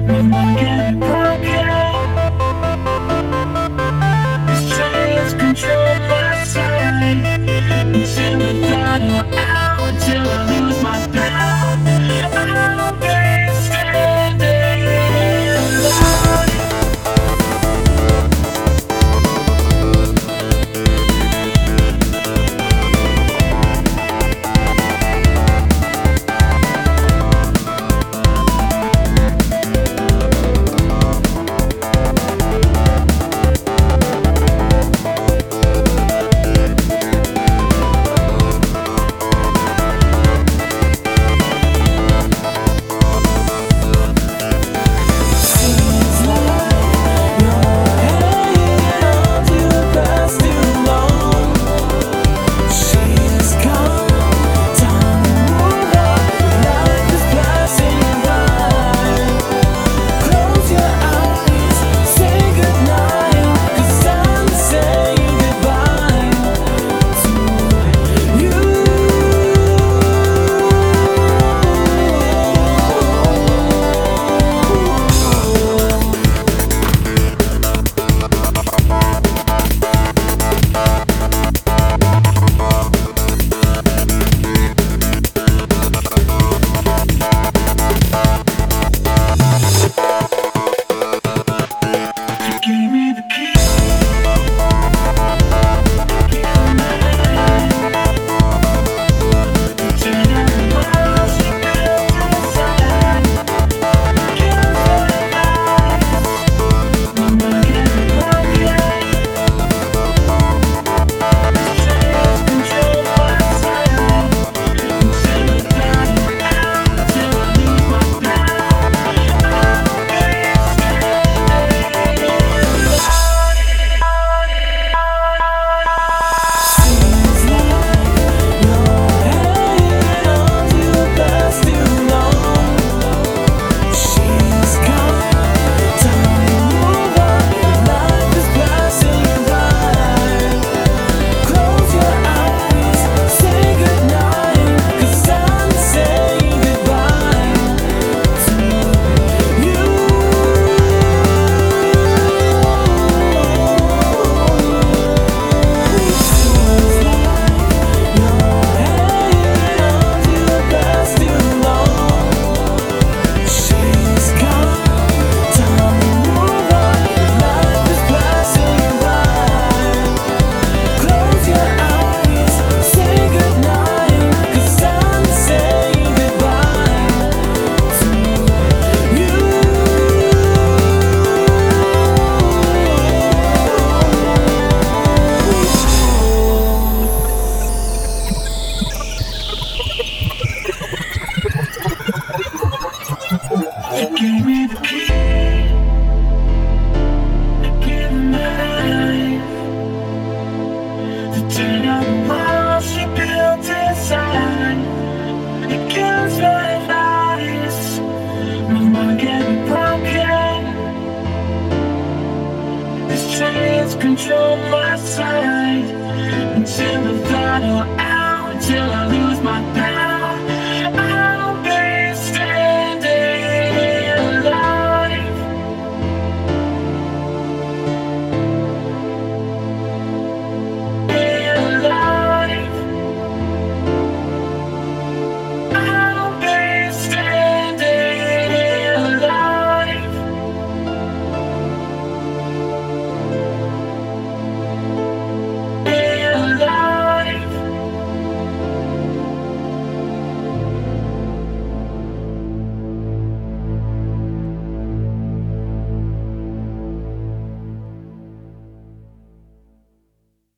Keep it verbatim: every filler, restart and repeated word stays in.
My mind getting broken. These chains control my sight. Until the final hour, till I lose my power, I'll be standing alone. Give me the key. You gave me the key. I gave her my life. To turn on the walls she built inside. It kills my lies. My mind getting broken. These chains control my sight. Until the final hour, until I lose my power.